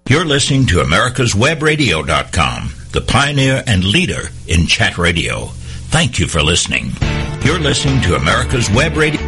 You're listening to America'sWebRadio.com, the pioneer and leader in chat radio. Thank you for listening. You're listening to America's Web Radio.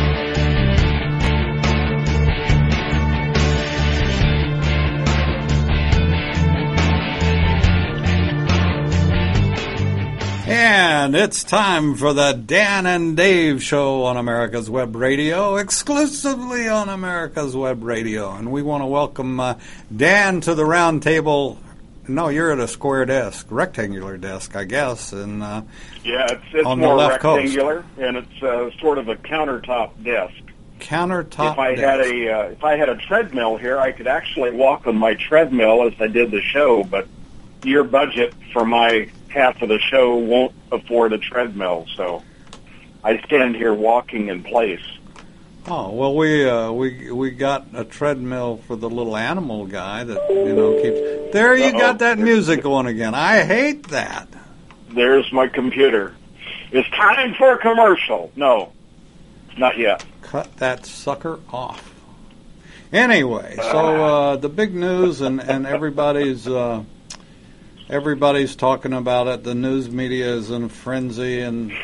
And it's time for the Dan and Dave Show on America's Web Radio, exclusively on America's Web Radio. And we want to welcome Dan to the round table. No, you're at a square desk, rectangular desk, I guess. And yeah, it's on more the left rectangular, coast. and it's sort of a countertop desk. Countertop desk. If I had a treadmill here, I could actually walk on my treadmill as I did the show, but your budget for my half of the show won't afford a treadmill, so I stand here walking in place. Oh, well, we got a treadmill for the little animal guy that, keeps... There you got that music going again. I hate that. There's my computer. It's time for a commercial. No, not yet. Cut that sucker off. Anyway, so the big news, and everybody's talking about it. The news media is in a frenzy, and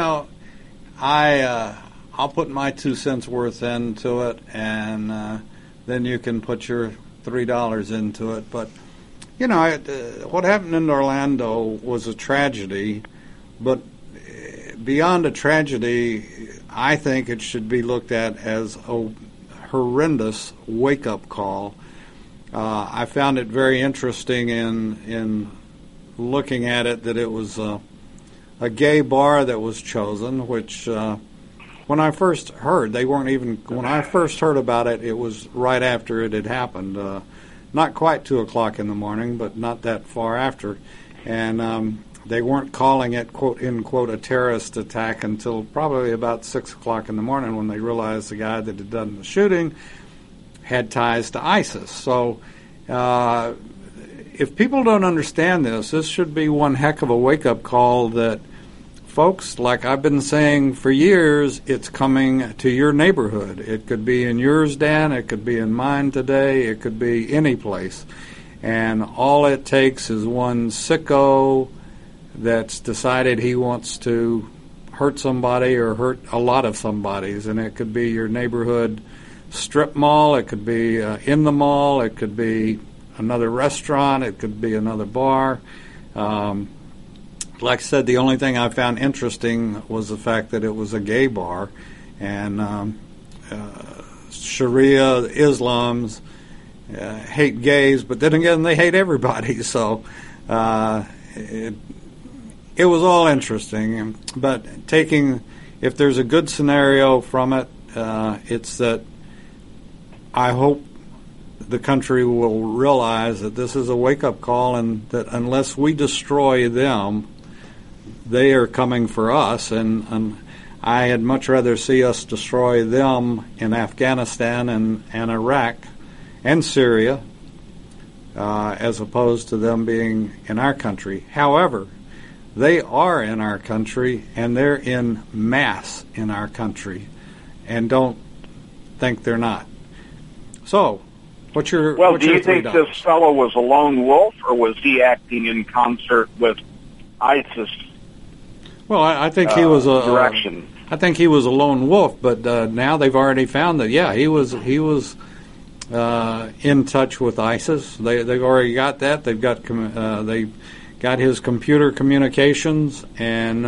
I'll put my 2 cents worth into it, and then you can put your $3 into it. But what happened in Orlando was a tragedy, but beyond a tragedy, I think it should be looked at as a horrendous wake-up call. I found it very interesting in looking at it that it was a gay bar that was chosen, which when I first heard, when I first heard about it, it was right after it had happened. Not quite 2 o'clock in the morning, but not that far after. And they weren't calling it, quote, in quote, a terrorist attack until probably about 6 o'clock in the morning when they realized the guy that had done the shooting had ties to ISIS. So if people don't understand this should be one heck of a wake-up call that, folks, like I've been saying for years, it's coming to your neighborhood. It could be in yours, Dan. It could be in mine today. It could be any place. And all it takes is one sicko that's decided he wants to hurt somebody or hurt a lot of somebodies. And it could be your neighborhood strip mall. It could be in the mall. It could be another restaurant. It could be another bar. Like I said, the only thing I found interesting was the fact that it was a gay bar, and Sharia Islams hate gays, but then again, they hate everybody. So it was all interesting. But if there's a good scenario from it, it's that I hope the country will realize that this is a wake-up call, and that unless we destroy them, they are coming for us, and I had much rather see us destroy them in Afghanistan and Iraq and Syria as opposed to them being in our country. However, they are in our country, and they're in mass in our country, and don't think they're not. So, what's your do you think this fellow was a lone wolf, or was he acting in concert with ISIS? Well, I think he was a direction. I think he was a lone wolf, but now they've already found that he was in touch with ISIS. They've already got that. They've got his computer communications, and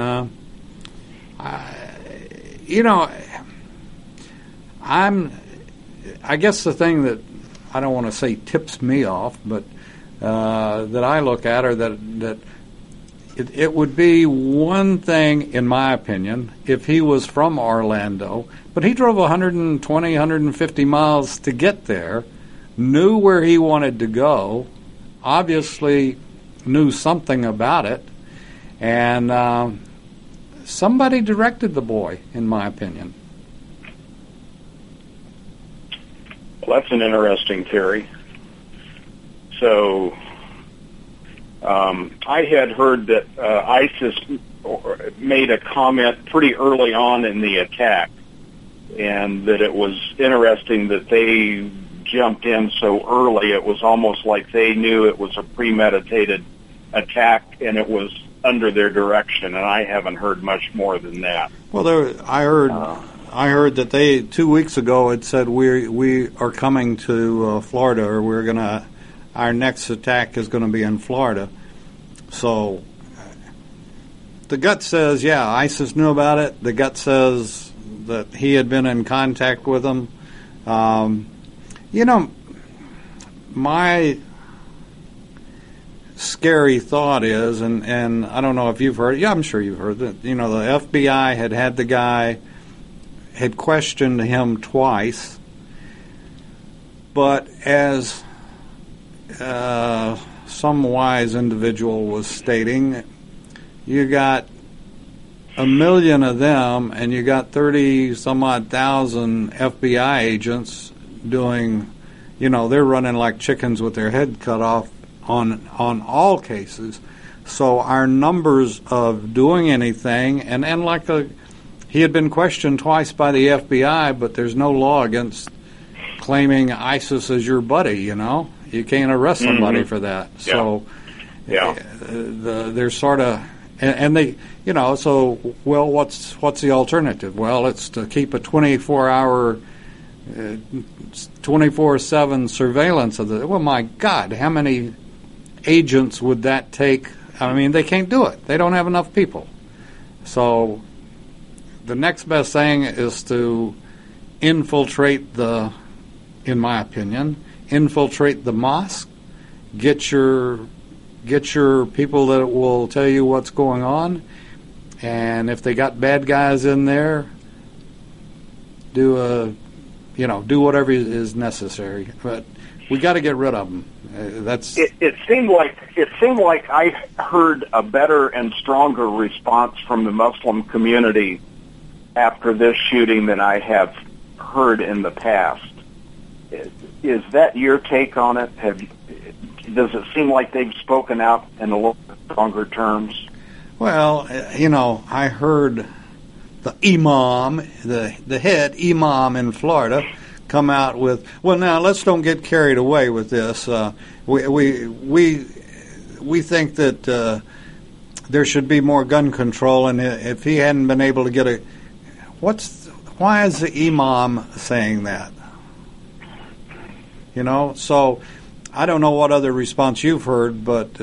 I guess the thing that I don't want to say tips me off, but that I look at are that. It would be one thing, in my opinion, if he was from Orlando, but he drove 120, 150 miles to get there, knew where he wanted to go, obviously knew something about it, and somebody directed the boy, in my opinion. Well, that's an interesting theory. So I had heard that ISIS made a comment pretty early on in the attack, and that it was interesting that they jumped in so early. It was almost like they knew it was a premeditated attack, and it was under their direction, and I haven't heard much more than that. Well, I heard that they 2 weeks ago had said we are coming to Florida, or our next attack is going to be in Florida. So the gut says, yeah, ISIS knew about it. The gut says that he had been in contact with them. My scary thought is, and I don't know if you've heard, yeah, I'm sure you've heard that, the FBI had the guy, had questioned him twice, but as some wise individual was stating, you got 1 million of them, and you got 30-some-odd thousand FBI agents doing, they're running like chickens with their head cut off on all cases. So our numbers of doing anything, and he had been questioned twice by the FBI, but there's no law against claiming ISIS as your buddy, You can't arrest somebody for that. Yeah. So they're sort of, and they, so, well, what's the alternative? Well, it's to keep a 24-hour, 24/7 surveillance of the, well, my God, how many agents would that take? I mean, they can't do it. They don't have enough people. So the next best thing is to infiltrate in my opinion, infiltrate the mosque, get your people that will tell you what's going on, and if they got bad guys in there, do whatever is necessary. But we got to get rid of them. It seemed like I heard a better and stronger response from the Muslim community after this shooting than I have heard in the past. Is that your take on it? Does it seem like they've spoken out in a little stronger terms? Well, I heard the imam, the head imam in Florida, come out with, well, now let's don't get carried away with this. We think that there should be more gun control, and if he hadn't been able to get why is the imam saying that? So I don't know what other response you've heard, but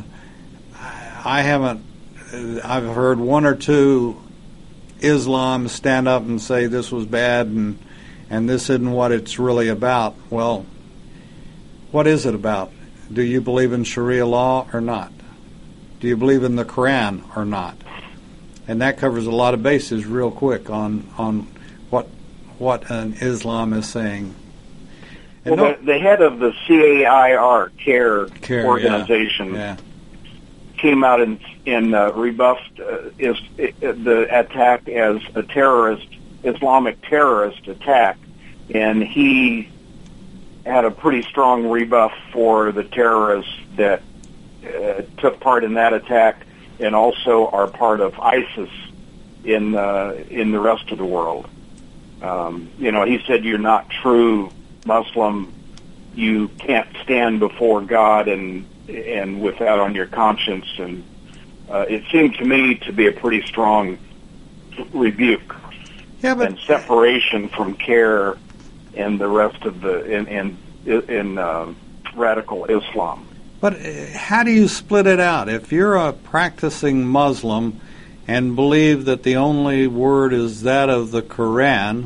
I haven't. I've heard one or two Islam stand up and say this was bad and this isn't what it's really about. Well, what is it about? Do you believe in Sharia law or not? Do you believe in the Quran or not? And that covers a lot of bases real quick on what an Islam is saying. Well, the head of the CAIR organization came out and rebuffed the attack as a Islamic terrorist attack, and he had a pretty strong rebuff for the terrorists that took part in that attack and also are part of ISIS in the rest of the world. He said, "You're not true Muslim. You can't stand before God and with that on your conscience." And it seemed to me to be a pretty strong rebuke and separation from CAIR and the rest of in radical Islam. But how do you split it out? If you're a practicing Muslim and believe that the only word is that of the Quran,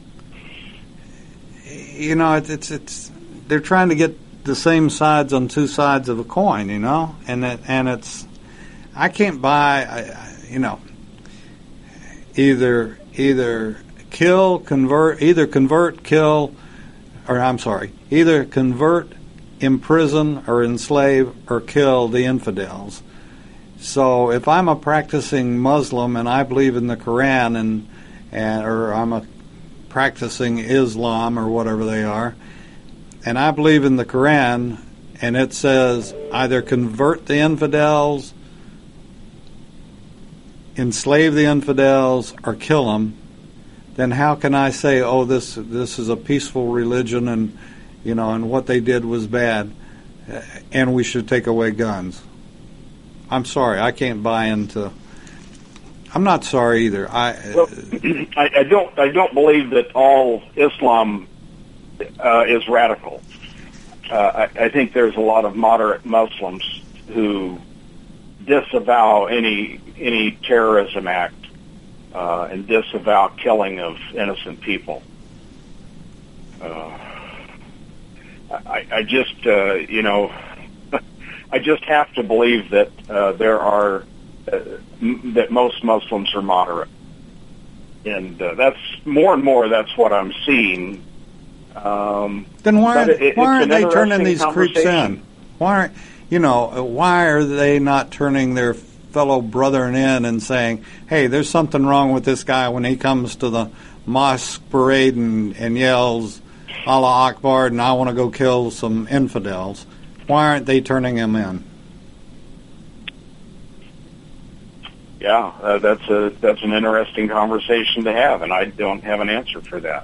it's they're trying to get the same sides on two sides of a coin, and it's I can't buy, either convert, imprison, or enslave, or kill the infidels. So if I'm a practicing Muslim and I believe in the Quran or I'm a practicing Islam or whatever they are, and I believe in the Quran and it says either convert the infidels, enslave the infidels, or kill them, then how can I say, oh, this is a peaceful religion and and what they did was bad, and we should take away guns. I'm sorry, I can't buy into. I'm not sorry either. I don't believe that all Islam is radical. I think there's a lot of moderate Muslims who disavow any terrorism act and disavow killing of innocent people. I just I just have to believe that that most Muslims are moderate, and that's more and more. That's what I'm seeing. Then why aren't they turning these creeps in? Why are they not turning their fellow brethren in and saying, "Hey, there's something wrong with this guy when he comes to the mosque parade and yells Allah Akbar and I want to go kill some infidels"? Why aren't they turning him in? Yeah, that's an interesting conversation to have, and I don't have an answer for that.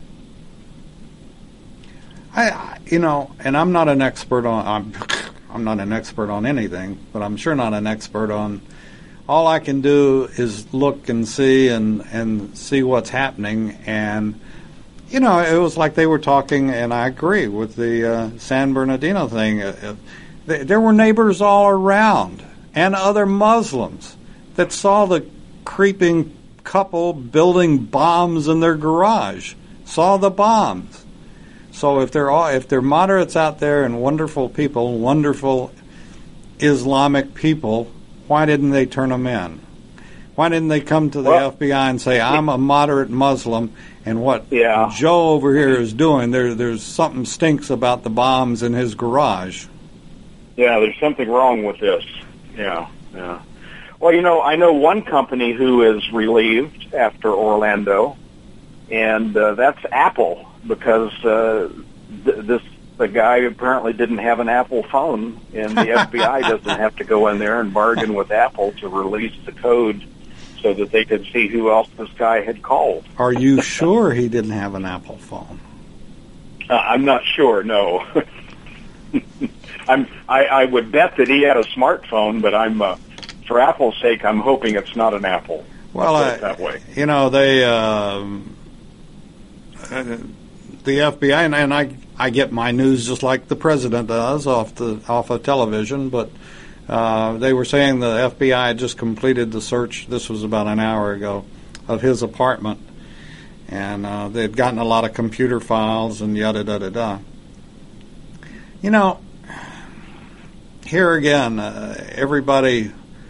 And I'm not an expert on. I'm not an expert on anything, but I'm sure not an expert on. All I can do is look and see and see what's happening, and it was like they were talking, and I agree with the San Bernardino thing. There were neighbors all around and other Muslims that saw the creeping couple building bombs in their garage, saw the bombs. So if they're moderates out there and wonderful people, wonderful Islamic people, why didn't they turn them in? Why didn't they come to the FBI and say, "I'm a moderate Muslim, and what Joe over here is doing, there's something stinks about the bombs in his garage"? Yeah, there's something wrong with this. Yeah. Well, I know one company who is relieved after Orlando, and that's Apple, because the guy apparently didn't have an Apple phone, and the FBI doesn't have to go in there and bargain with Apple to release the code so that they could see who else this guy had called. Are you sure he didn't have an Apple phone? I'm not sure, no. I would bet that he had a smartphone, but for Apple's sake, I'm hoping it's not an Apple. Well, that way. They the FBI, and I get my news just like the president does off of television, but they were saying the FBI had just completed the search. This was about an hour ago, of his apartment, and they'd gotten a lot of computer files and yada da da da. Here again, everybody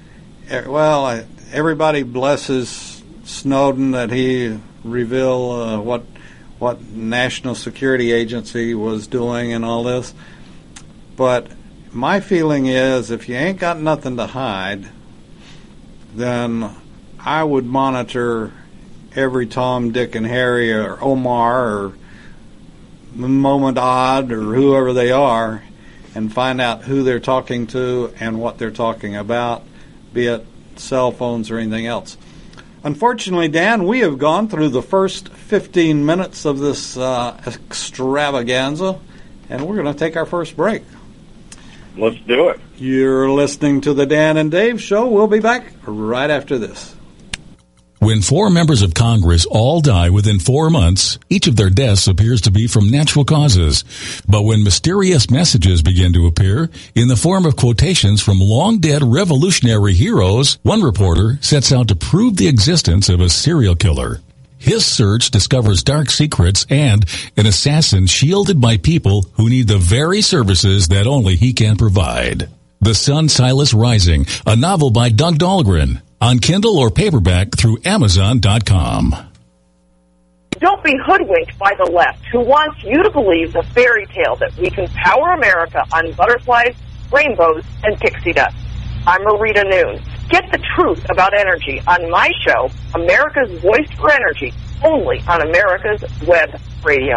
blesses Snowden that he revealed what national security agency was doing and all this. But my feeling is, if you ain't got nothing to hide, then I would monitor every Tom, Dick, and Harry, or Omar, or Mohammed or whoever they are, and find out who they're talking to and what they're talking about, be it cell phones or anything else. Unfortunately, Dan, we have gone through the first 15 minutes of this extravaganza, and we're going to take our first break. Let's do it. You're listening to the Dan and Dave Show. We'll be back right after this. When 4 members of Congress all die within 4 months, each of their deaths appears to be from natural causes. But when mysterious messages begin to appear in the form of quotations from long-dead revolutionary heroes, one reporter sets out to prove the existence of a serial killer. His search discovers dark secrets and an assassin shielded by people who need the very services that only he can provide. The Sun Silas Rising, a novel by Doug Dahlgren, on Kindle or paperback through Amazon.com. Don't be hoodwinked by the left, who wants you to believe the fairy tale that we can power America on butterflies, rainbows, and pixie dust. I'm Marita Noon. Get the truth about energy on my show, America's Voice for Energy, only on America's Web Radio.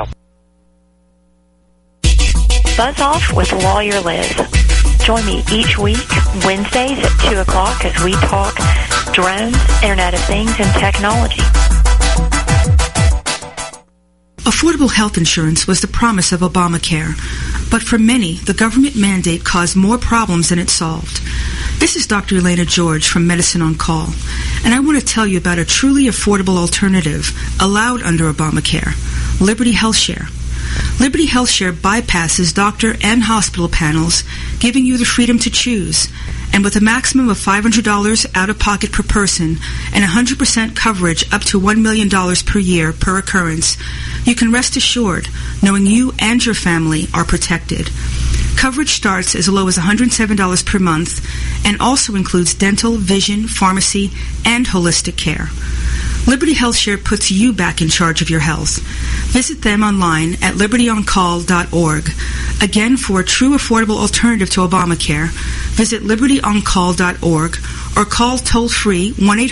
Buzz Off with Lawyer Liz. Join me each week, Wednesdays at 2 o'clock, as we talk drones, Internet of Things, and technology. Affordable health insurance was the promise of Obamacare, but for many, the government mandate caused more problems than it solved. This is Dr. Elena George from Medicine on Call, and I want to tell you about a truly affordable alternative allowed under Obamacare, Liberty HealthShare. Liberty HealthShare bypasses doctor and hospital panels, giving you the freedom to choose. And with a maximum of $500 out-of-pocket per person and 100% coverage up to $1 million per year per occurrence, you can rest assured knowing you and your family are protected. Coverage starts as low as $107 per month and also includes dental, vision, pharmacy, and holistic care. Liberty HealthShare puts you back in charge of your health. Visit them online at libertyoncall.org. Again, for a true affordable alternative to Obamacare, visit libertyoncall.org or call toll-free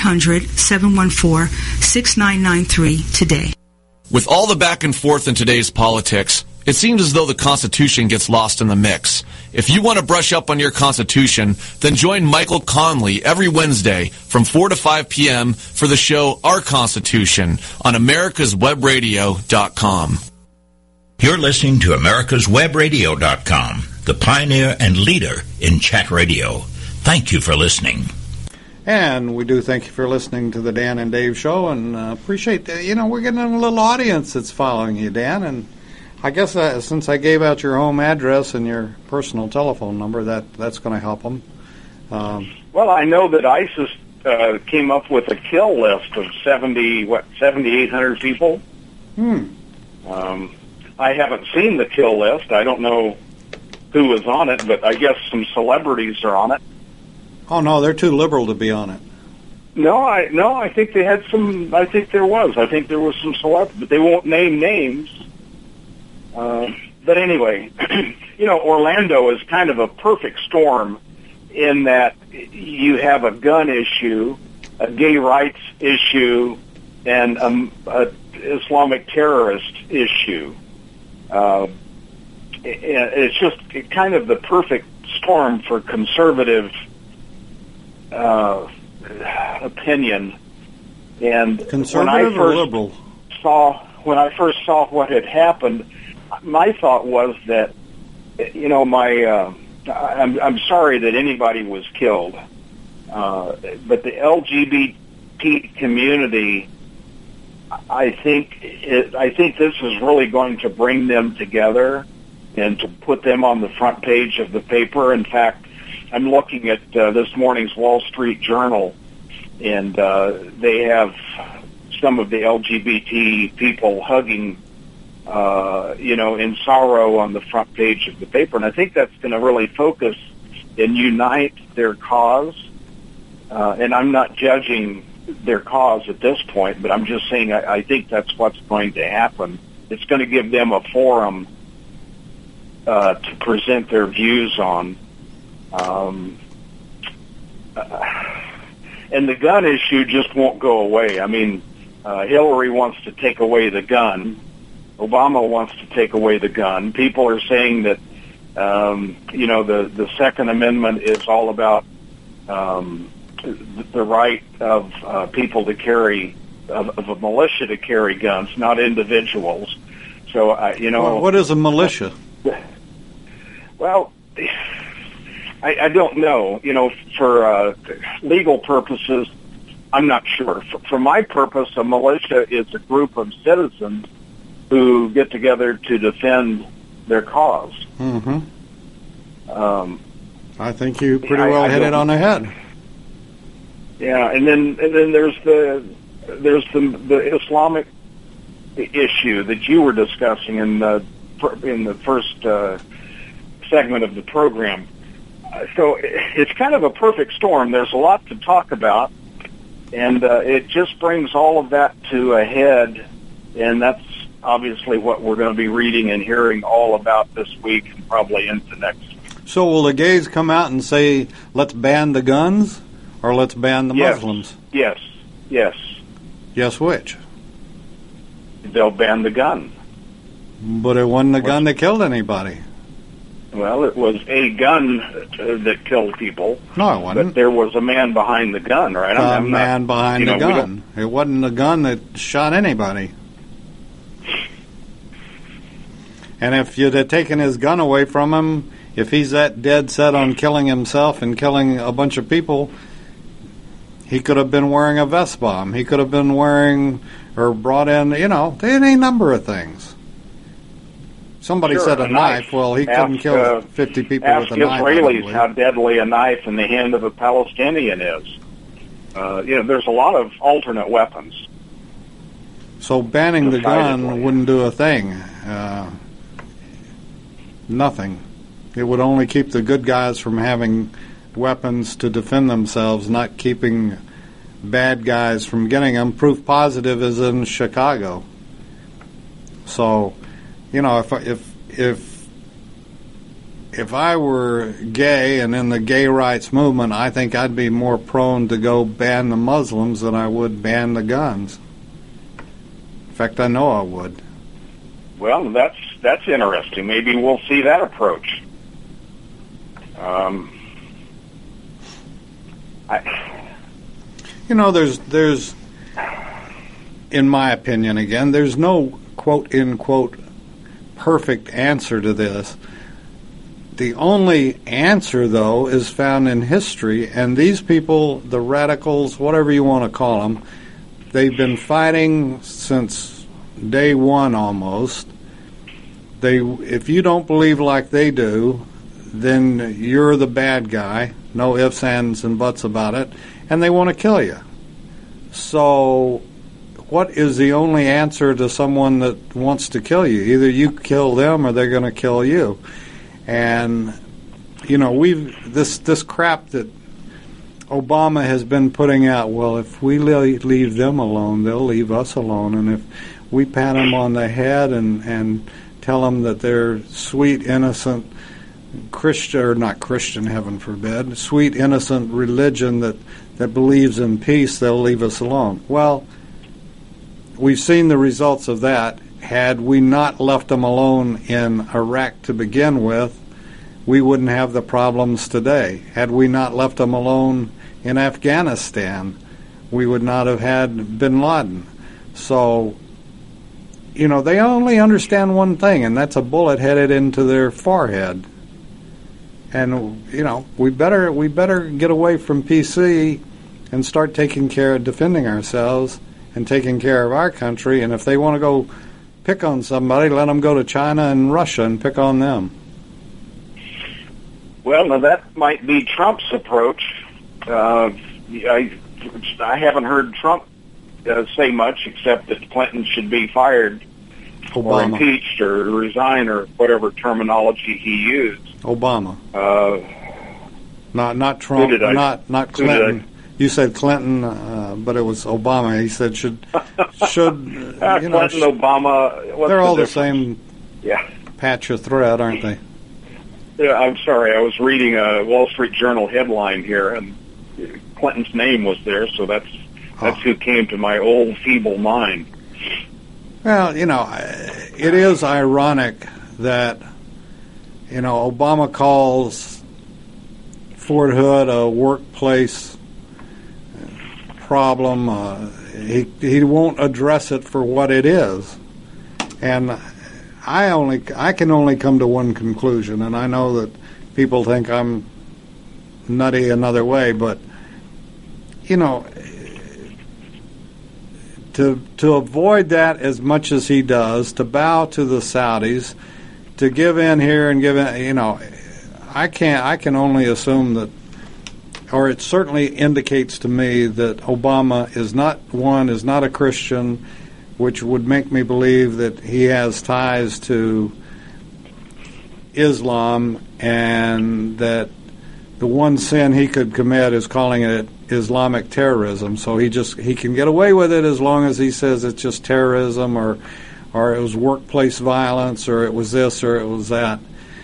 1-800-714-6993 today. With all the back and forth in today's politics, it seems as though the Constitution gets lost in the mix. If you want to brush up on your Constitution, then join Michael Conley every Wednesday from 4 to 5 p.m. for the show Our Constitution on americaswebradio.com. You're listening to americaswebradio.com, the pioneer and leader in chat radio. Thank you for listening. And we do thank you for listening to the Dan and Dave Show, and appreciate, we're getting a little audience that's following you, Dan, and I guess since I gave out your home address and your personal telephone number, that's going to help them. Well, I know that ISIS came up with a kill list of 7,800 people. I haven't seen the kill list. I don't know who was on it, but I guess some celebrities are on it. Oh no, they're too liberal to be on it. No, I think they had some. I think there was some celebrities, but they won't name names. But anyway, Orlando is kind of a perfect storm in that you have a gun issue, a gay rights issue, and a Islamic terrorist issue. It's just kind of the perfect storm for conservative opinion. And conservative or liberal? When I first saw what had happened, my thought was that, I'm sorry that anybody was killed, but the LGBT community, I think this is really going to bring them together and to put them on the front page of the paper. In fact, I'm looking at this morning's Wall Street Journal, and they have some of the LGBT people hugging, in sorrow on the front page of the paper. And I think that's going to really focus and unite their cause. And I'm not judging their cause at this point, but I'm just saying I think that's what's going to happen. It's going to give them a forum to present their views on. And the gun issue just won't go away. I mean, Hillary wants to take away the gun. Obama wants to take away the gun. People are saying that, the Second Amendment is all about the right of people to carry, of a militia to carry guns, not individuals. So, what is a militia? Well, I don't know. For legal purposes, I'm not sure. For my purpose, a militia is a group of citizens who get together to defend their cause. Mm-hmm. I think you pretty well hit it on the head. Yeah, and then there's the Islamic issue that you were discussing in the first segment of the program. So it's kind of a perfect storm. There's a lot to talk about, and it just brings all of that to a head, and that's obviously what we're going to be reading and hearing all about this week and probably into next week. So will the gays come out and say, let's ban the guns, or let's ban the Muslims? Yes. Yes, which? They'll ban the gun. But it wasn't the gun that killed anybody. Well, it was a gun that killed people. No, it wasn't. But there was a man behind the gun, right? A man behind the gun. It wasn't a gun that shot anybody. And if you'd have taken his gun away from him, if he's that dead set on killing himself and killing a bunch of people, he could have been wearing a vest bomb. He could have been wearing or brought in, any number of things. Somebody said a knife. Well, he couldn't kill 50 people with a knife. Ask Israelis how deadly a knife in the hand of a Palestinian is. There's a lot of alternate weapons. So banning the gun wouldn't do a thing. Nothing. It would only keep the good guys from having weapons to defend themselves, not keeping bad guys from getting them. Proof positive is in Chicago. So, if I were gay and in the gay rights movement, I think I'd be more prone to go ban the Muslims than I would ban the guns. In fact, I know I would. Well, that's interesting. Maybe we'll see that approach. There's, in my opinion, again, there's no quote-unquote perfect answer to this. The only answer, though, is found in history, and these people, the radicals, whatever you want to call them, they've been fighting since day one almost. If you don't believe like they do, then you're the bad guy. No ifs, ands, and buts about it. And they want to kill you. So what is the only answer to someone that wants to kill you? Either you kill them or they're going to kill you. And, this crap that Obama has been putting out, well, if we leave them alone, they'll leave us alone. And if we pat them on the head and tell them that they're sweet, innocent Christian, or not Christian, heaven forbid, sweet, innocent religion that believes in peace, they'll leave us alone. Well, we've seen the results of that. Had we not left them alone in Iraq to begin with, we wouldn't have the problems today. Had we not left them alone in Afghanistan, we would not have had bin Laden. So, they only understand one thing, and that's a bullet headed into their forehead. And, we better get away from PC and start taking care of defending ourselves and taking care of our country. And if they want to go pick on somebody, let them go to China and Russia and pick on them. Well, now that might be Trump's approach. I haven't heard Trump say much except that Clinton should be fired or impeached or resign or whatever terminology he used. Obama. Not Trump. Not Clinton. You said Clinton, but it was Obama. He said should Clinton, Obama. They're all the same. Yeah. Patch of thread, aren't they? Yeah, I'm sorry. I was reading a Wall Street Journal headline here, and Clinton's name was there, so that's who came to my old feeble mind. Well, it is ironic that Obama calls Fort Hood a workplace problem. He won't address it for what it is, and I can only come to one conclusion, and I know that people think I'm nutty another way, but to avoid that as much as he does, to bow to the Saudis, to give in here and give in, I can only assume that, or it certainly indicates to me that Obama is not a Christian, which would make me believe that he has ties to Islam, and that the one sin he could commit is calling it Islamic terrorism. So he can get away with it as long as he says it's just terrorism, or it was workplace violence, or it was this, or it was that.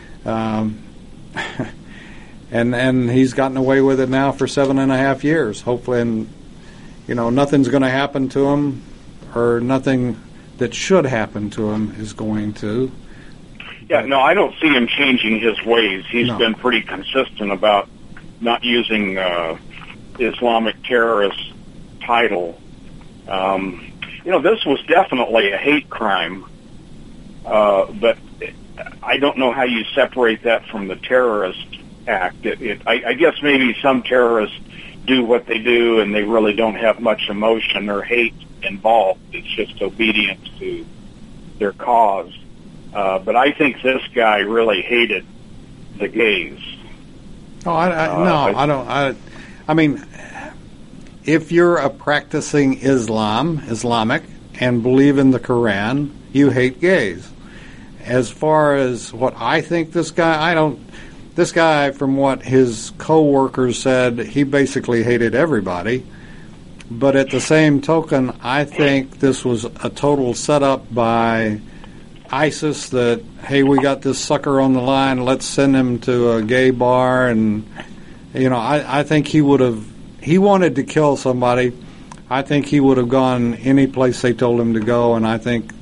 And he's gotten away with it now for 7.5 years. Hopefully, and nothing's going to happen to him, or nothing that should happen to him is going to. Yeah, no, I don't see him changing his ways. He's been pretty consistent about not using Islamic terrorist title. This was definitely a hate crime, but I don't know how you separate that from the terrorist act. I guess maybe some terrorists do what they do and they really don't have much emotion or hate involved. It's just obedience to their cause. But I think this guy really hated the gays. Oh, I mean, if you're a practicing Islamic, and believe in the Quran, you hate gays. As far as what I think this guy, from what his co-workers said, he basically hated everybody. But at the same token, I think this was a total setup by ISIS that, hey, we got this sucker on the line, let's send him to a gay bar. And, I think he wanted to kill somebody. I think he would have gone any place they told him to go, and I think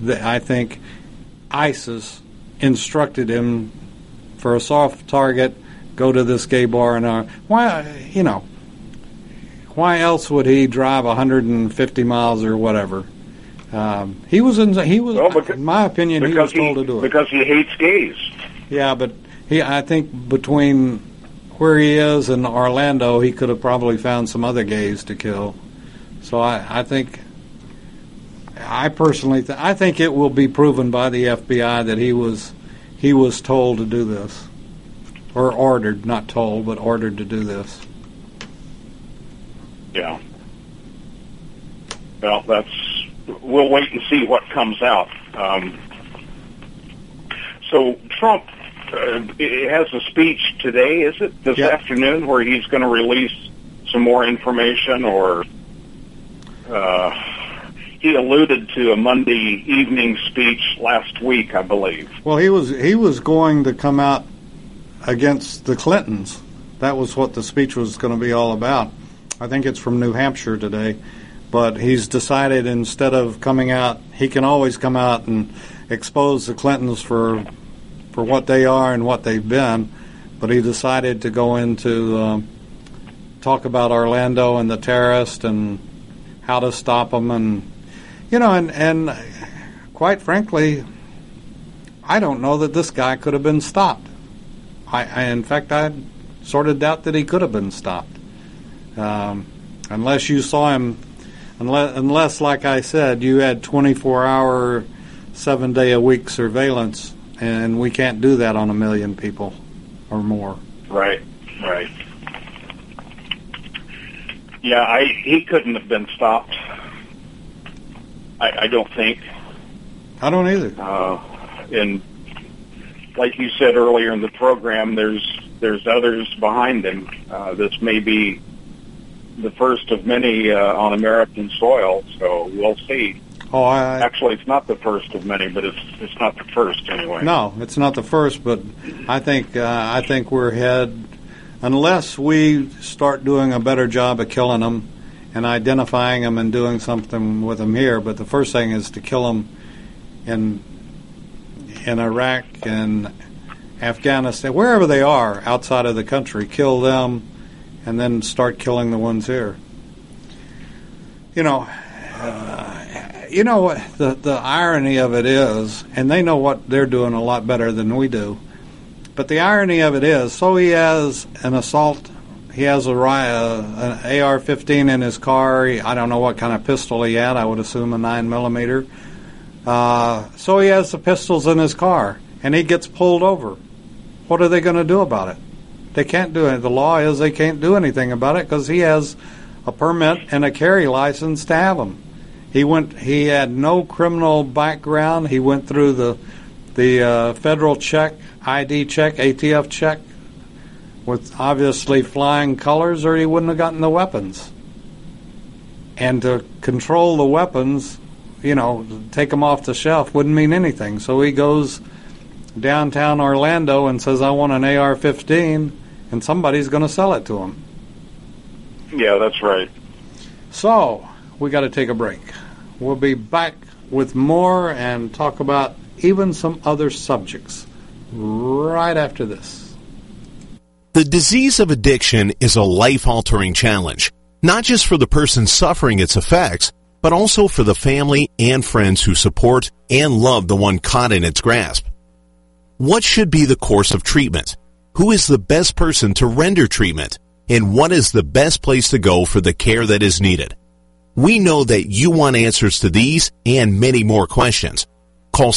ISIS instructed him for a soft target, go to this gay bar. And why else would he drive 150 miles or whatever? In my opinion, he was told to do it because he hates gays. Yeah, but I think between where he is and Orlando, he could have probably found some other gays to kill. So I think it will be proven by the FBI that he was told to do this, or ordered, not told, but ordered to do this. Yeah. Well, we'll wait and see what comes out. So Trump has a speech today, is it, this afternoon, where he's going to release some more information, or he alluded to a Monday evening speech last week, I believe. Well, he was going to come out against the Clintons. That was what the speech was going to be all about. I think it's from New Hampshire today. But he's decided instead of coming out, he can always come out and expose the Clintons for what they are and what they've been. But he decided to go into talk about Orlando and the terrorists and how to stop them. And, and quite frankly, I don't know that this guy could have been stopped. In fact, I sort of doubt that he could have been stopped. Unless you saw him, unless, like I said, you had 24-hour, 7-day-a-week surveillance, and we can't do that on 1 million people or more. Right. Yeah, he couldn't have been stopped. I don't think. I don't either. And like you said earlier in the program, there's others behind him. This may be the first of many on American soil, so we'll see. Actually, it's not the first of many, but it's not the first anyway. No, it's not the first, but I think we're ahead. Unless we start doing a better job of killing them and identifying them and doing something with them here. But the first thing is to kill them in Iraq and Afghanistan, wherever they are outside of the country, kill them and then start killing the ones here. The irony of it is, and they know what they're doing a lot better than we do, but the irony of it is, so he has an assault, he has an AR-15 in his car, I don't know what kind of pistol he had, I would assume a 9mm. So he has the pistols in his car, and he gets pulled over. What are they going to do about it? They can't do it. The law is they can't do anything about it because he has a permit and a carry license to have them. He had no criminal background. He went through the federal check, ID check, ATF check, with obviously flying colors, or he wouldn't have gotten the weapons. And to control the weapons, take them off the shelf wouldn't mean anything. So he goes downtown Orlando and says, I want an AR-15, and somebody's going to sell it to him. Yeah, that's right. So, we got to take a break. We'll be back with more and talk about even some other subjects right after this. The disease of addiction is a life-altering challenge, not just for the person suffering its effects, but also for the family and friends who support and love the one caught in its grasp. What should be the course of treatment? Who is the best person to render treatment? And what is the best place to go for the care that is needed? We know that you want answers to these and many more questions. Call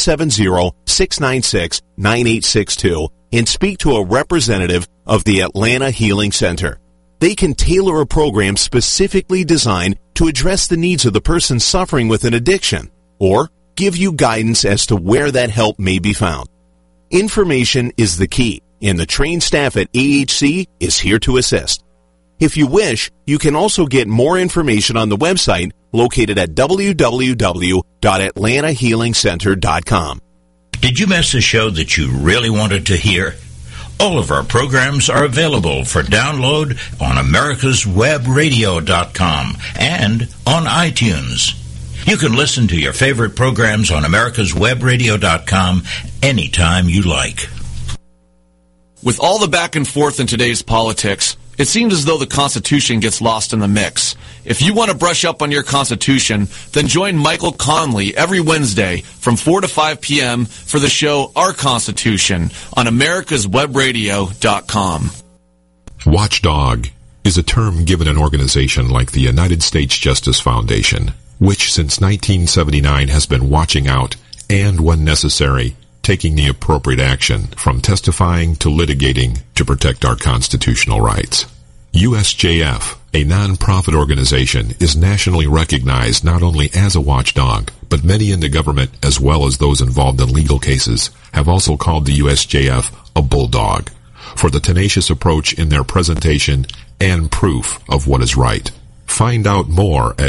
770-696-9862 and speak to a representative of the Atlanta Healing Center. They can tailor a program specifically designed to address the needs of the person suffering with an addiction, or give you guidance as to where that help may be found. Information is the key, and the trained staff at AHC is here to assist. If you wish, you can also get more information on the website located at www.atlantahealingcenter.com. Did you miss a show that you really wanted to hear? All of our programs are available for download on americaswebradio.com and on iTunes. You can listen to your favorite programs on americaswebradio.com anytime you like. With all the back and forth in today's politics, it seems as though the Constitution gets lost in the mix. If you want to brush up on your Constitution, then join Michael Conley every Wednesday from 4 to 5 p.m. for the show Our Constitution on americaswebradio.com. Watchdog is a term given an organization like the United States Justice Foundation, which since 1979 has been watching out and, when necessary, taking the appropriate action from testifying to litigating to protect our constitutional rights. USJF, a non-profit organization, is nationally recognized not only as a watchdog, but many in the government, as well as those involved in legal cases, have also called the USJF a bulldog for the tenacious approach in their presentation and proof of what is right. Find out more at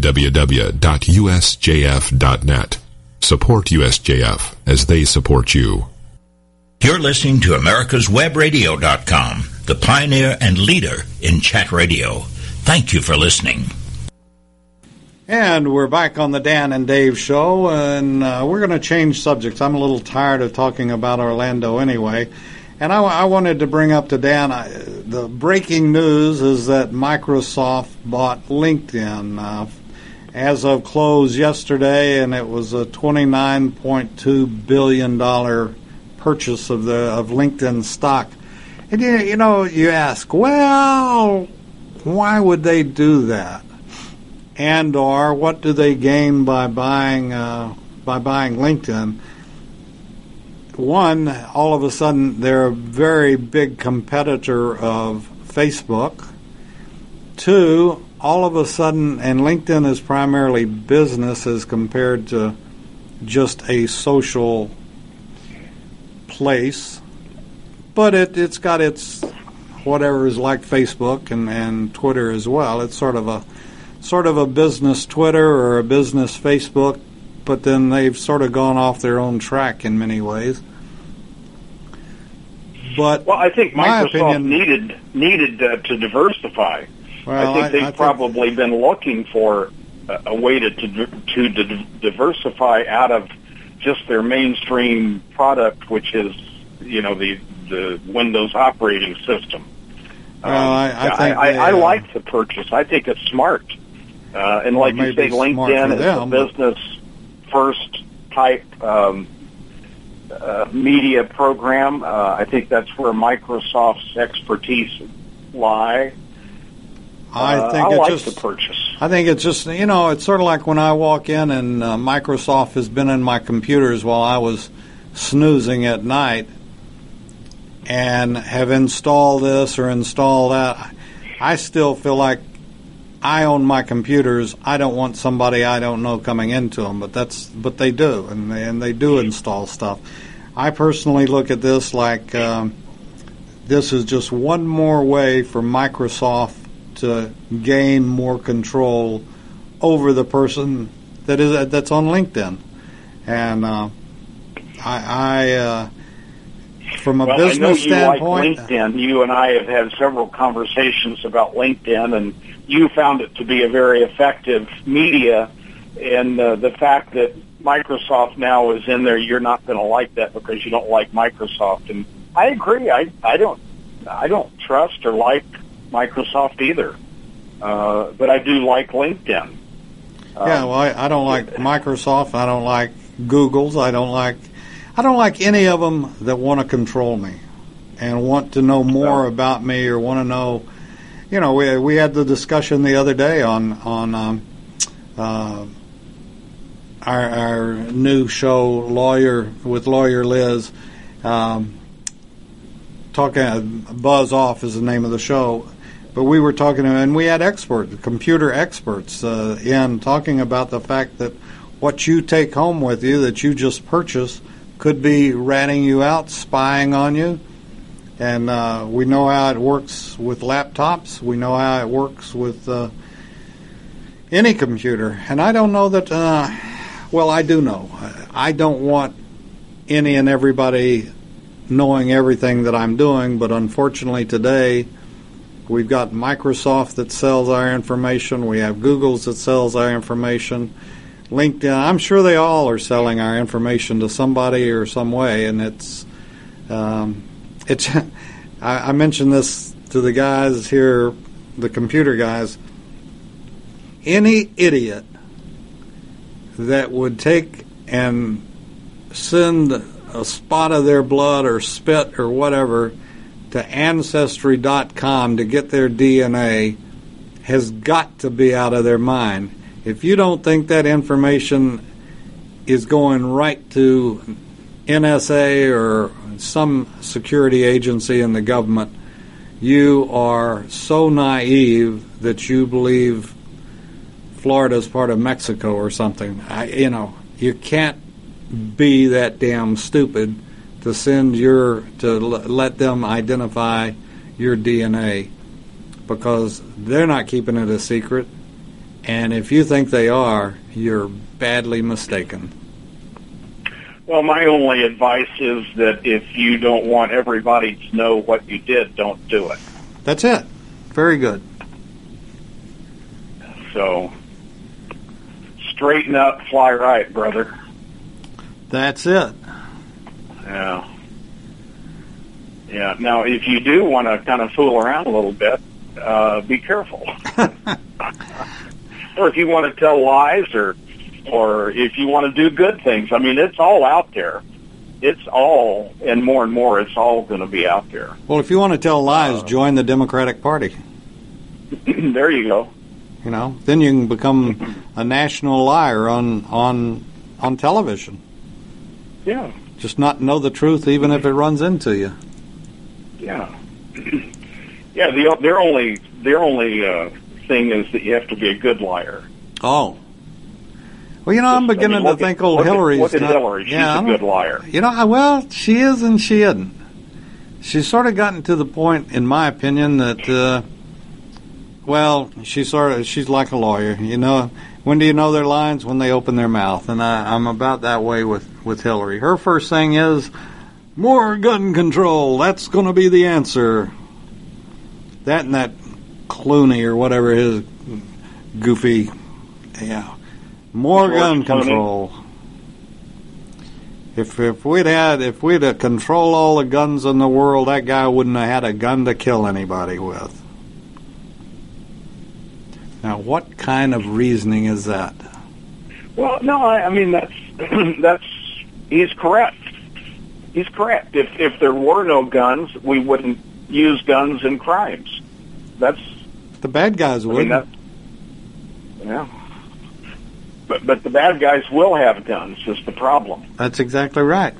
www.usjf.net. Support USJF as they support you. You're listening to americaswebradio.com, the pioneer and leader in chat radio. Thank you for listening. And we're back on the Dan and Dave show, and we're going to change subjects. I'm a little tired of talking about Orlando anyway. And I wanted to bring up to Dan, the breaking news is that Microsoft bought LinkedIn as of close yesterday, and it was a $29.2 billion purchase of LinkedIn stock. And you ask, well, why would they do that? And or what do they gain by buying LinkedIn? One, all of a sudden they're a very big competitor of Facebook. Two, all of a sudden, and LinkedIn is primarily business as compared to just a social place, but it's got its whatever is like Facebook and Twitter as well. It's sort of a business Twitter or a business Facebook, but then they've sort of gone off their own track in many ways. But I think Microsoft needed to diversify. Well, I think they've probably been looking for a way to diversify out of just their mainstream product, which is the Windows operating system. Well, I like the purchase. I think it's smart. And like you say, LinkedIn is a business-first type media program. I think that's where Microsoft's expertise lie. I like the purchase. I think it's just, it's sort of like when I walk in and Microsoft has been in my computers while I was snoozing at night and have installed this or installed that. I still feel like I own my computers. I don't want somebody I don't know coming into them, but they do, and they do install stuff. I personally look at this like this is just one more way for Microsoft to gain more control over the person that's on LinkedIn, and I from a business standpoint, like LinkedIn. You and I have had several conversations about LinkedIn, and you found it to be a very effective media. And the fact that Microsoft now is in there, you're not going to like that because you don't like Microsoft. And I agree. I don't trust or like Microsoft either, but I do like LinkedIn. I don't like Microsoft. I don't like Google's. I I don't like any of them that want to control me and want to know more about me or want to know. You know, we had the discussion the other day on our new show, Lawyer Liz. Talking, Buzz Off is the name of the show, but we were talking, and we had computer experts in talking about the fact that what you take home with you that you just purchased could be ratting you out, spying on you. And we know how it works with laptops. We know how it works with any computer. And I don't know that, well, I do know. I don't want any and everybody knowing everything that I'm doing, but unfortunately today we've got Microsoft that sells our information. We have Google's that sells our information. LinkedIn, I'm sure they all are selling our information to somebody or some way, and it's I mentioned this to the guys here, the computer guys. Any idiot that would take and send a spot of their blood or spit or whatever to Ancestry.com to get their DNA has got to be out of their mind. If you don't think that information is going right to NSA or some security agency in the government, you are so naive that you believe Florida is part of Mexico or something. You can't be that damn stupid to let them identify your DNA, because they're not keeping it a secret. And if you think they are, you're badly mistaken. Well, my only advice is that if you don't want everybody to know what you did, don't do it. That's it. Very good. So, straighten up, fly right, brother. That's it. Yeah. Yeah. Now, if you do want to kind of fool around a little bit, be careful. Or if you want to tell lies, or if you want to do good things, I mean, it's all out there. It's all, and more, it's all going to be out there. Well, if you want to tell lies, join the Democratic Party. There you go. You know, then you can become a national liar on television. Yeah. Just not know the truth, even if it runs into you. Yeah. Yeah. Their only thing is that you have to be a good liar. Oh. Well, I'm beginning to think old Hillary's look at Hillary. She's a good liar. Well, she is and she isn't. She's sort of gotten to the point, in my opinion, that, she's like a lawyer. When do you know their lines? When they open their mouth. And I'm about that way with Hillary. Her first thing is, more gun control. That's going to be the answer. That and that Clooney or whatever his goofy, more George gun control. If we'd have controlled all the guns in the world, that guy wouldn't have had a gun to kill anybody with. Now, what kind of reasoning is that? Well, no, I mean that's he's correct. He's correct. If there were no guns, we wouldn't use guns in crimes. That's the bad guys would. Yeah. But the bad guys will have guns, is the problem. That's exactly right.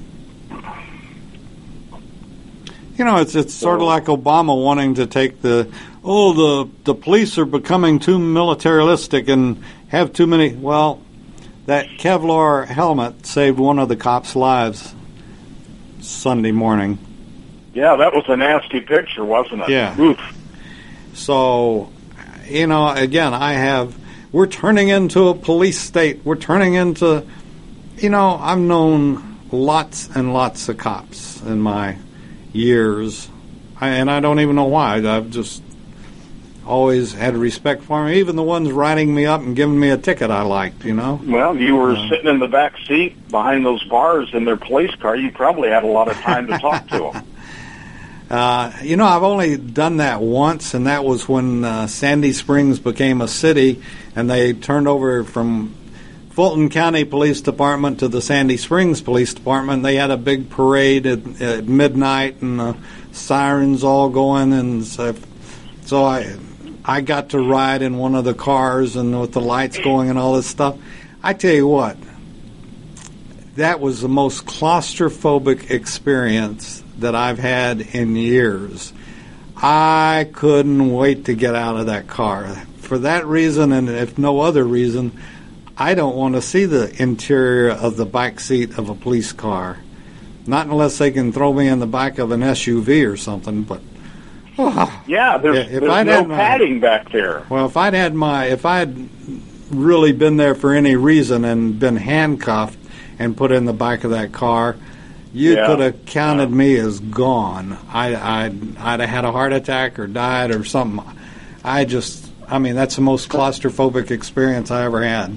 It's sort of like Obama wanting to take the police are becoming too militaristic and have too many. Well, that Kevlar helmet saved one of the cops' lives Sunday morning. Yeah, that was a nasty picture, wasn't it? Yeah. Oof. So, again, we're turning into a police state. We're turning into, I've known lots and lots of cops in my years, and I don't even know why. I've just always had respect for them, even the ones writing me up and giving me a ticket I liked, Well, you were sitting in the back seat behind those bars in their police car. You probably had a lot of time to talk to them. I've only done that once, and that was when Sandy Springs became a city, and they turned over from Fulton County Police Department to the Sandy Springs Police Department. They had a big parade at midnight, and the sirens all going, and so I got to ride in one of the cars and with the lights going and all this stuff. I tell you what, that was the most claustrophobic experience that I've had in years. I couldn't wait to get out of that car. For that reason, and if no other reason, I don't want to see the interior of the back seat of a police car. Not unless they can throw me in the back of an SUV or something, but... there's no padding back there. Well, if I'd really been there for any reason and been handcuffed and put in the back of that car, you could have counted me as gone. I'd have had a heart attack or died or something. That's the most claustrophobic experience I ever had.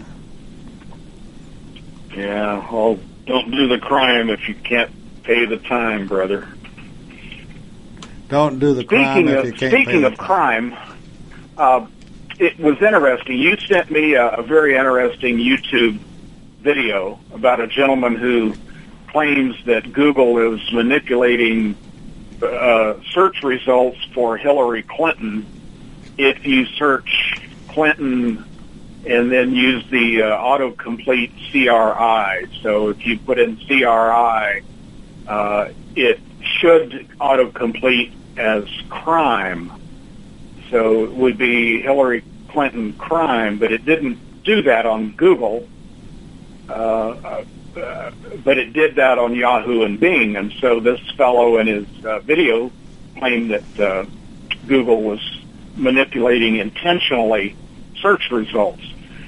Yeah, well, don't do the crime if you can't pay the time, brother. Don't do the crime if you can't pay the time. Speaking of crime, it was interesting. You sent me a very interesting YouTube video about a gentleman who claims that Google is manipulating search results for Hillary Clinton if you search Clinton and then use the autocomplete CRI. So if you put in CRI, it should autocomplete as crime. So it would be Hillary Clinton crime, but it didn't do that on Google. But it did that on Yahoo and Bing. And so this fellow in his video claimed that Google was manipulating intentionally search results.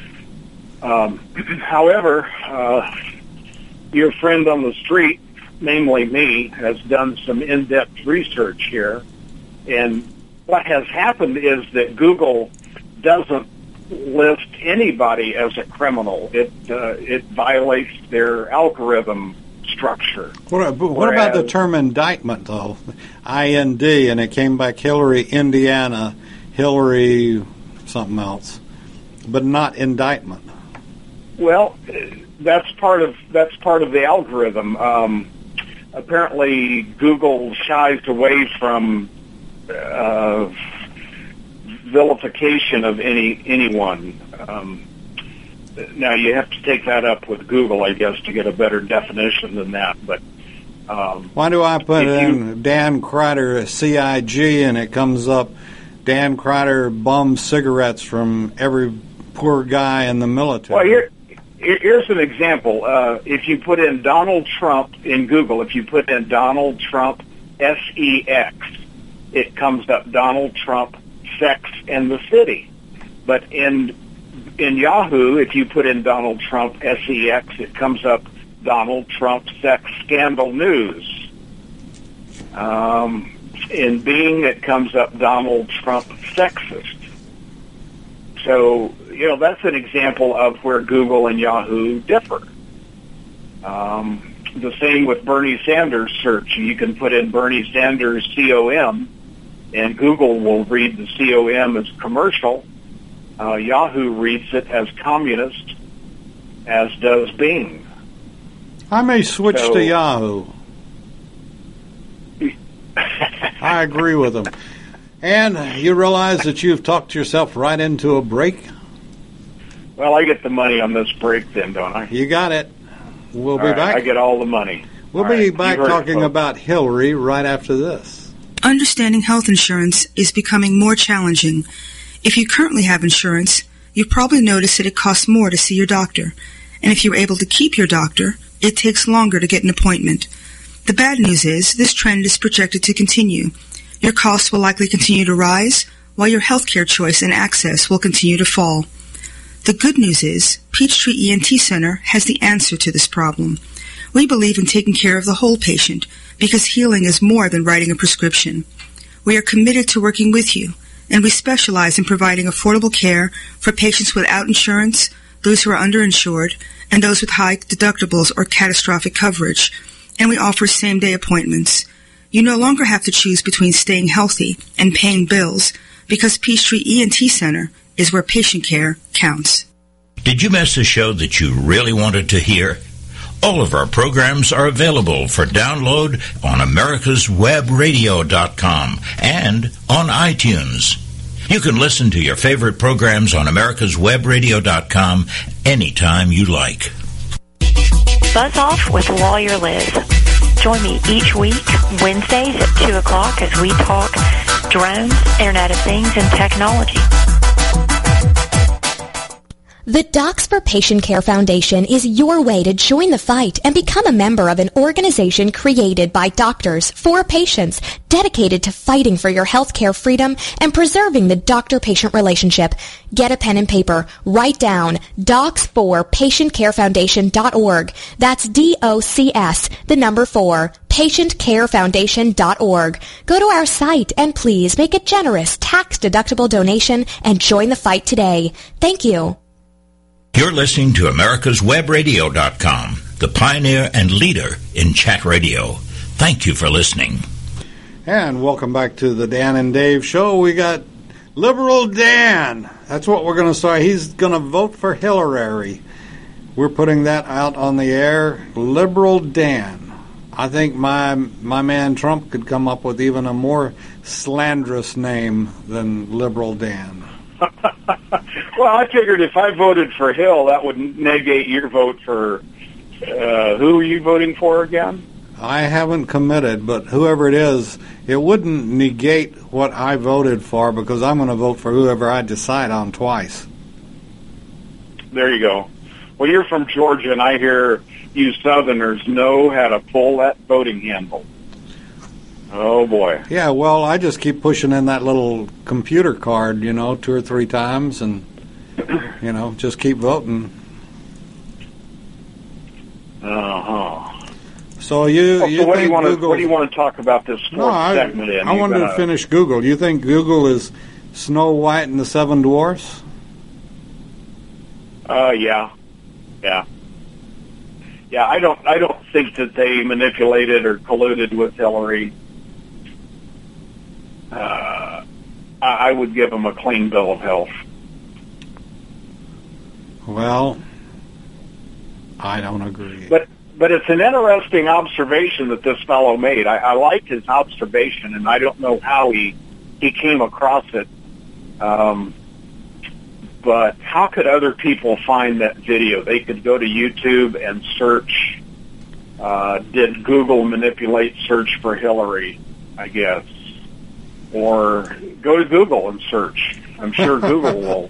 However, your friend on the street, namely me, has done some in-depth research here. And what has happened is that Google doesn't list anybody as a criminal. It violates their algorithm structure. What about the term indictment, though? IND, and it came back Hillary, Indiana, Hillary something else, but not indictment. Well, that's part of the algorithm. Apparently, Google shies away from vilification of anyone. Now, you have to take that up with Google, I guess, to get a better definition than that. But why do I put in Dan Kreider, CIG, and it comes up Dan Kreider bums cigarettes from every poor guy in the military? Well, here's an example. If you put in Donald Trump in Google, if you put in Donald Trump SEX, it comes up Donald Trump Sex and the City. But in Yahoo, if you put in Donald Trump SEX, it comes up Donald Trump Sex Scandal News. In Bing, it comes up Donald Trump Sexist. So, that's an example of where Google and Yahoo differ. The same with Bernie Sanders search. You can put in Bernie Sanders COM, and Google will read the COM as commercial. Yahoo reads it as communist, as does Bing. I may switch to Yahoo. I agree with them. And you realize that you've talked yourself right into a break? Well, I get the money on this break then, don't I? You got it. We'll be back. I get all the money. We'll be back talking about Hillary right after this. Understanding health insurance is becoming more challenging. If you currently have insurance, you've probably noticed that it costs more to see your doctor. And if you're able to keep your doctor, it takes longer to get an appointment. The bad news is this trend is projected to continue. Your costs will likely continue to rise, while your healthcare choice and access will continue to fall. The good news is Peachtree ENT Center has the answer to this problem. We believe in taking care of the whole patient because healing is more than writing a prescription. We are committed to working with you, and we specialize in providing affordable care for patients without insurance, those who are underinsured, and those with high deductibles or catastrophic coverage. And we offer same-day appointments. You no longer have to choose between staying healthy and paying bills because Peachtree ENT Center is where patient care counts. Did you miss a show that you really wanted to hear? All of our programs are available for download on americaswebradio.com and on iTunes. You can listen to your favorite programs on americaswebradio.com anytime you like. Buzz Off with Lawyer Liz. Join me each week, Wednesdays at 2 o'clock, as we talk drones, Internet of Things, and technology. The Docs for Patient Care Foundation is your way to join the fight and become a member of an organization created by doctors for patients, dedicated to fighting for your healthcare freedom and preserving the doctor-patient relationship. Get a pen and paper. Write down docs4patientcarefoundation.org. That's DOCS, the number 4, patientcarefoundation.org. Go to our site and please make a generous tax-deductible donation and join the fight today. Thank you. You're listening to americaswebradio.com, the pioneer and leader in chat radio. Thank you for listening. And welcome back to the Dan and Dave Show. We got Liberal Dan. That's what we're going to say. He's going to vote for Hillary. We're putting that out on the air. Liberal Dan. I think my man Trump could come up with even a more slanderous name than Liberal Dan. Well, I figured if I voted for Hill, that would negate your vote for, who are you voting for again? I haven't committed, but whoever it is, it wouldn't negate what I voted for because I'm going to vote for whoever I decide on twice. There you go. Well, you're from Georgia, and I hear you Southerners know how to pull that voting handle. Oh, boy. Yeah, well, I just keep pushing in that little computer card, 2 or 3 times, and, just keep voting. Uh-huh. So what do you want Google... What do you want to talk about this fourth segment in? I wanted to finish Google. You think Google is Snow White and the Seven Dwarfs? Yeah. Yeah, I don't think that they manipulated or colluded with Hillary. I would give them a clean bill of health. Well, I don't agree. But it's an interesting observation that this fellow made. I liked his observation, and I don't know how he came across it. But how could other people find that video? They could go to YouTube and search. Did Google manipulate search for Hillary, I guess? Or go to Google and search. I'm sure Google will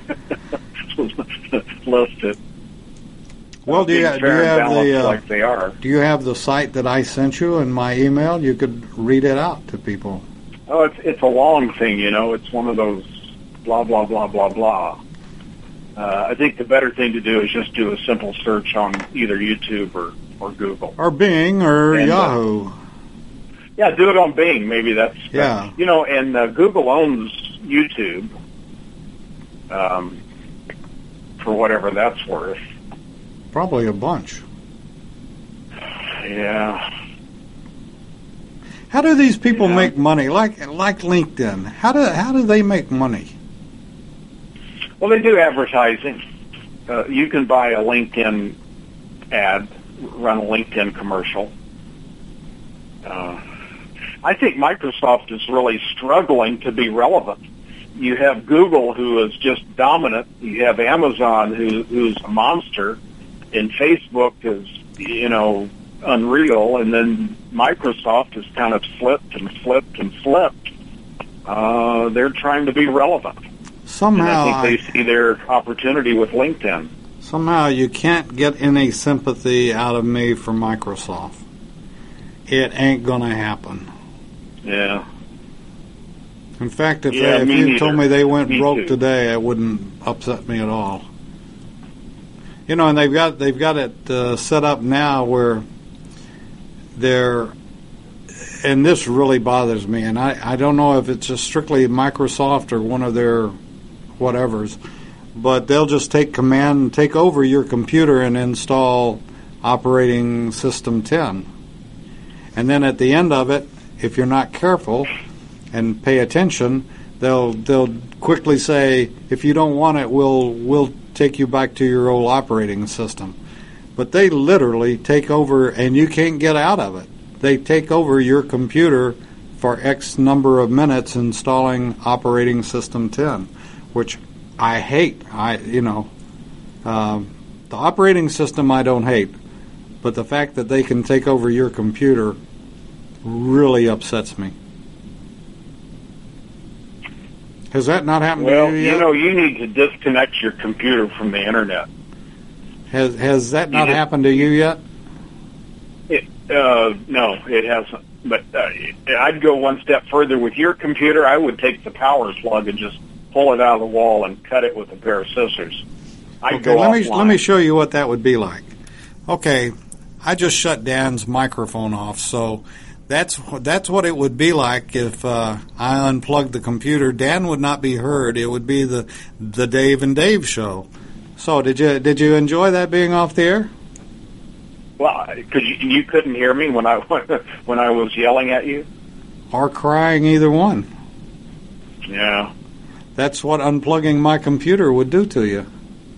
list it. Well, do you have like they are. Do you have the site that I sent you in my email? You could read it out to people. Oh, it's a long thing, It's one of those blah, blah, blah, blah, blah. I think the better thing to do is just do a simple search on either YouTube or Google. Or Bing or Yahoo. Yeah, do it on Bing. Maybe that's... Yeah. And Google owns YouTube for whatever that's worth. Probably a bunch. Yeah. How do these people make money? Like LinkedIn. How do they make money? Well, they do advertising. You can buy a LinkedIn ad, run a LinkedIn commercial. I think Microsoft is really struggling to be relevant. You have Google, who is just dominant. You have Amazon, who's a monster. And Facebook is, unreal. And then Microsoft has kind of flipped and flipped and flipped. They're trying to be relevant. Somehow, and I think they see their opportunity with LinkedIn. Somehow you can't get any sympathy out of me for Microsoft. It ain't going to happen. Yeah. In fact, if you told me they went broke today, it wouldn't upset me at all. And they've got it set up now where they're, and this really bothers me, and I don't know if it's just strictly Microsoft or one of their whatevers, but they'll just take over your computer and install operating system 10. And then at the end of it, if you're not careful and pay attention, they'll quickly say, if you don't want it, we'll take you back to your old operating system. But they literally take over, and you can't get out of it. They take over your computer for X number of minutes installing operating system 10, which I hate. The operating system I don't hate, but the fact that they can take over your computer really upsets me. Has that not happened to you yet? Well, you need to disconnect your computer from the internet. Has that not happened to you yet? No, it hasn't. But I'd go one step further with your computer. I would take the power plug and just pull it out of the wall and cut it with a pair of scissors. Let me show you what that would be like. Okay, I just shut Dan's microphone off, so that's what it would be like if I unplugged the computer. Dan would not be heard. It would be the Dave and Dave show. So did you enjoy that being off the air? Well, because you couldn't hear me when I was yelling at you, or crying, either one. Yeah, that's what unplugging my computer would do to you.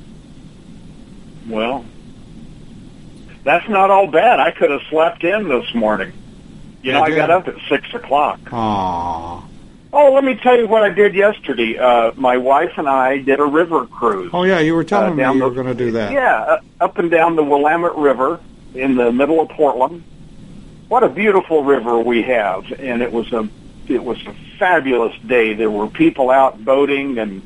Well, that's not all bad. I could have slept in this morning. I got up at 6 o'clock. Aww. Oh, let me tell you what I did yesterday. My wife and I did a river cruise. Oh, yeah, you were telling me you were going to do that. Yeah, up and down the Willamette River in the middle of Portland. What a beautiful river we have, and it was a fabulous day. There were people out boating and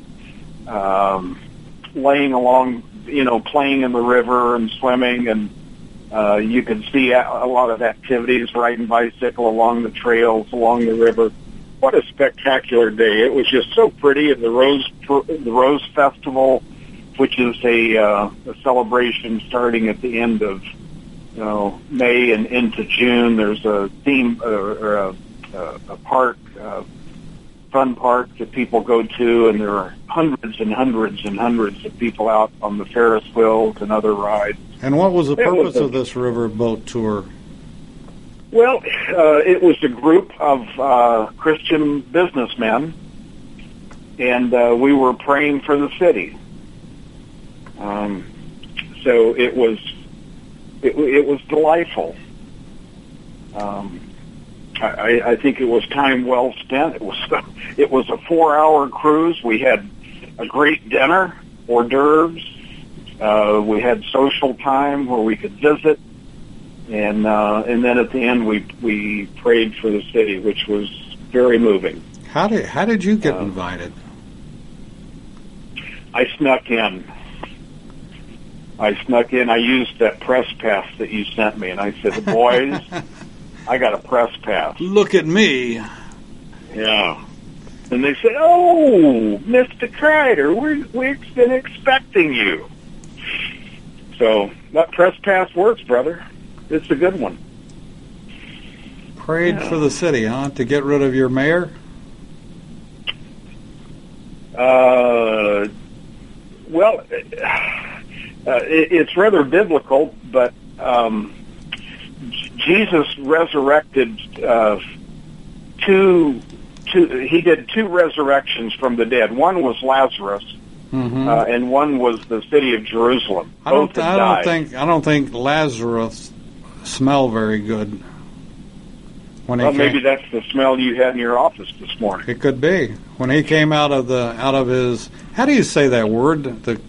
laying along, playing in the river and swimming, and you could see a lot of activities, riding bicycle along the trails along the river. What a spectacular day! It was just so pretty. And the Rose Festival, which is a celebration starting at the end of May and into June. There's a theme or a park, fun park that people go to, and there are hundreds and hundreds and hundreds of people out on the Ferris wheels and other rides. And what was the purpose of this river boat tour? Well, it was a group of Christian businessmen, and we were praying for the city. So it was delightful. I think it was time well spent. It was a 4-hour cruise. We had a great dinner, hors d'oeuvres. We had social time where we could visit, and then at the end we prayed for the city, which was very moving. How did you get invited? I snuck in. I used that press pass that you sent me, and I said, "Boys, I got a press pass. Look at me." Yeah. And they said, "Oh, Mr. Kreider, we've been expecting you." So that press pass works, brother. It's a good one. Prayed for the city, huh? To get rid of your mayor? Well, it's rather biblical, but Jesus resurrected he did two resurrections from the dead. One was Lazarus, and one was the city of Jerusalem. I don't think Lazarus smelled very good. Maybe that's the smell you had in your office this morning. It could be when he came out of his. How do you say that word?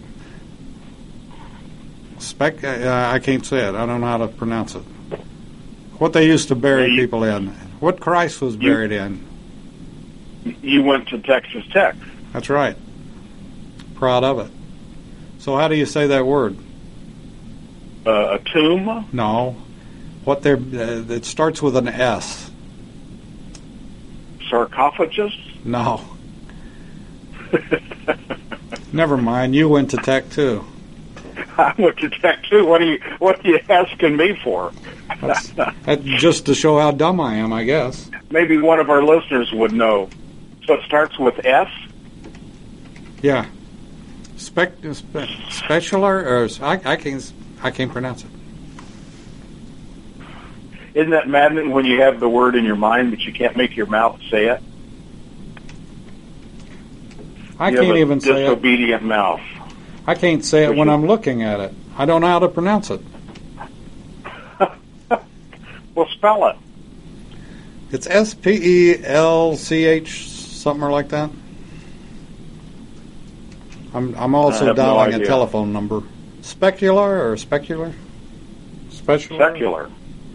I can't say it. I don't know how to pronounce it. What they used to bury people in. What Christ was buried in. You went to Texas Tech. That's right. Proud of it. So how do you say that word? A tomb? No. It starts with an S. Sarcophagus? No. Never mind. You went to Tech too. I went to Tech too. What are you asking me for? That's just to show how dumb I am, I guess. Maybe one of our listeners would know. So it starts with S? Yeah. Specular, or I can't pronounce it. Isn't that maddening when you have the word in your mind but you can't make your mouth say it? I can't even say it. Disobedient mouth. I can't say it when I'm looking at it. I don't know how to pronounce it. Well, spell it. It's Spelch, something like that. I'm also dialing a telephone number. Specular or specular? Secular.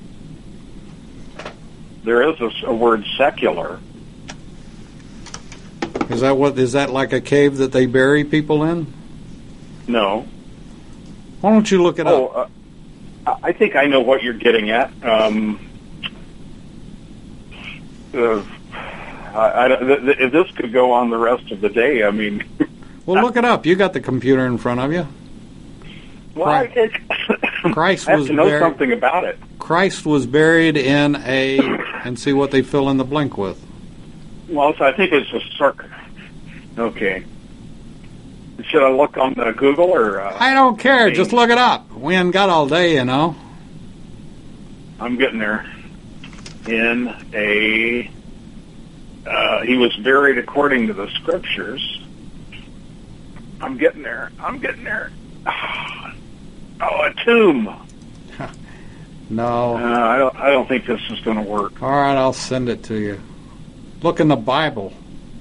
There is a word secular. Is that like a cave that they bury people in? No. Why don't you look it up? I think I know what you're getting at. If this could go on the rest of the day, I mean... Well, look it up. You got the computer in front of you. Well, Christ I have was to know buried, something about it. Christ was buried in and see what they fill in the blank with. Well, so I think it's a circle. Okay. Should I look on Google or? I don't care. Just look it up. We ain't got all day, you know. I'm getting there. He was buried according to the scriptures. I'm getting there. Oh, a tomb. No. I don't think this is going to work. All right, I'll send it to you. Look in the Bible.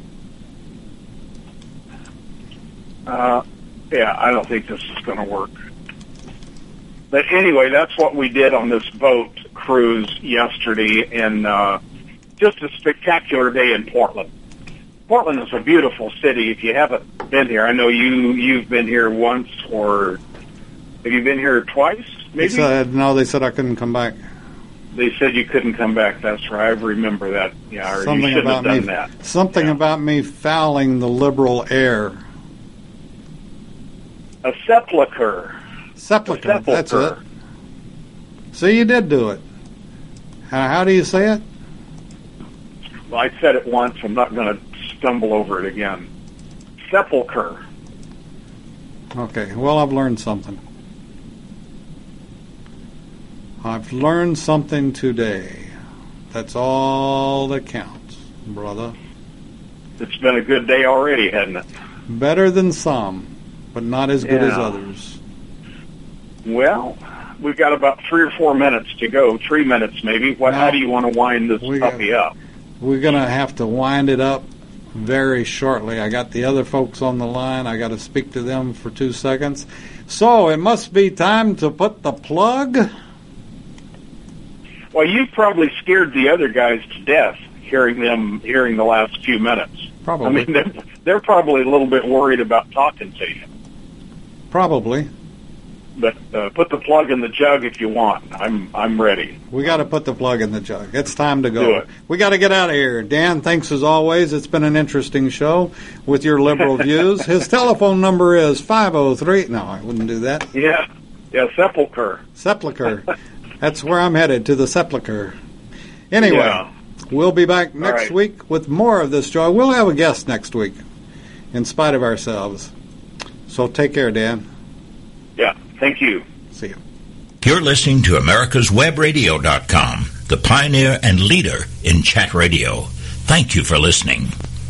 Yeah, I don't think this is going to work. But anyway, that's what we did on this boat cruise yesterday, and just a spectacular day in Portland. Portland is a beautiful city. If you haven't been here, I know you've been here once, or have you been here twice? Maybe. They said I couldn't come back. They said you couldn't come back. That's right. I remember that. Yeah, or you should have done that. Something about me fouling the liberal air. A sepulcher. Sepulcher. That's it. See, you did do it. How do you say it? Well, I said it once. I'm not going to stumble over it again. Sepulcher. Okay. Well, I've learned something. I've learned something today. That's all that counts, brother. It's been a good day already, hasn't it? Better than some, but not as good as others. Well, we've got about 3 or 4 minutes to go. 3 minutes, maybe. How do you want to wind this puppy up? We're going to have to wind it up very shortly. I got the other folks on the line. I got to speak to them for 2 seconds. So it must be time to put the plug. Well, you probably scared the other guys to death hearing the last few minutes. Probably. I mean, they're probably a little bit worried about talking to you. Probably. But put the plug in the jug if you want. I'm ready. We got to put the plug in the jug. It's time to go. Do it. We got to get out of here. Dan, thanks as always. It's been an interesting show with your liberal views. His telephone number is 503. No, I wouldn't do that. Yeah, sepulcher. Sepulcher. That's where I'm headed, to the sepulcher. Anyway, we'll be back next week with more of this show. We'll have a guest next week, in spite of ourselves. So take care, Dan. Yeah, thank you. See you. You're listening to America'sWebRadio.com, the pioneer and leader in chat radio. Thank you for listening.